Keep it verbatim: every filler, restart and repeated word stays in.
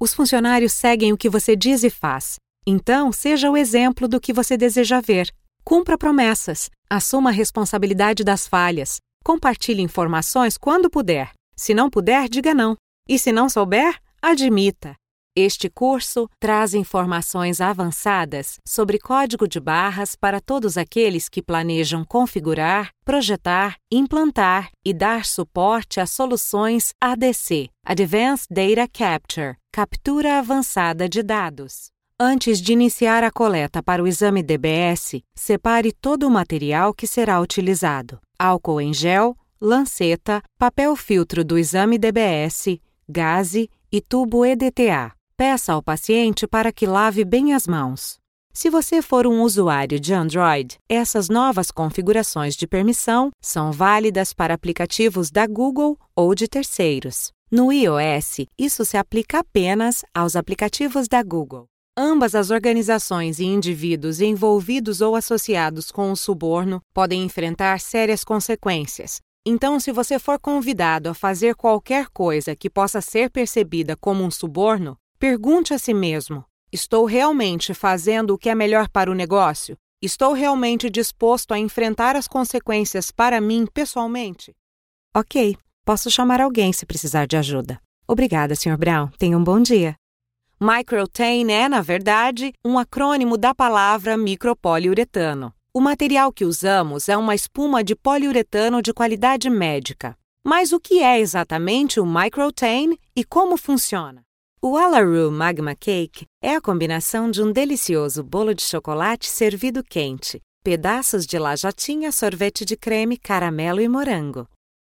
Os funcionários seguem o que você diz e faz. Então, seja o exemplo do que você deseja ver. Cumpra promessas. Assuma a responsabilidade das falhas. Compartilhe informações quando puder. Se não puder, diga não. E se não souber, admita. Este curso traz informações avançadas sobre código de barras para todos aqueles que planejam configurar, projetar, implantar e dar suporte a soluções A D C, Advanced Data Capture, captura avançada de dados. Antes de iniciar a coleta para o exame D B S, separe todo o material que será utilizado: álcool em gel, lanceta, papel filtro do exame D B S, gaze e tubo E D T A. Peça ao paciente para que lave bem as mãos. Se você for um usuário de Android, essas novas configurações de permissão são válidas para aplicativos da Google ou de terceiros. No iOS, isso se aplica apenas aos aplicativos da Google. Ambas as organizações e indivíduos envolvidos ou associados com o suborno podem enfrentar sérias consequências. Então, se você for convidado a fazer qualquer coisa que possa ser percebida como um suborno, pergunte a si mesmo: estou realmente fazendo o que é melhor para o negócio? Estou realmente disposto a enfrentar as consequências para mim pessoalmente? Ok, posso chamar alguém se precisar de ajuda. Obrigada, senhor Brown. Tenha um bom dia. Microtain é, na verdade, um acrônimo da palavra micropoliuretano. O material que usamos é uma espuma de poliuretano de qualidade médica. Mas o que é exatamente o Microtain e como funciona? O Wallaroo Magma Cake é a combinação de um delicioso bolo de chocolate servido quente, pedaços de lajotinha, sorvete de creme, caramelo e morango.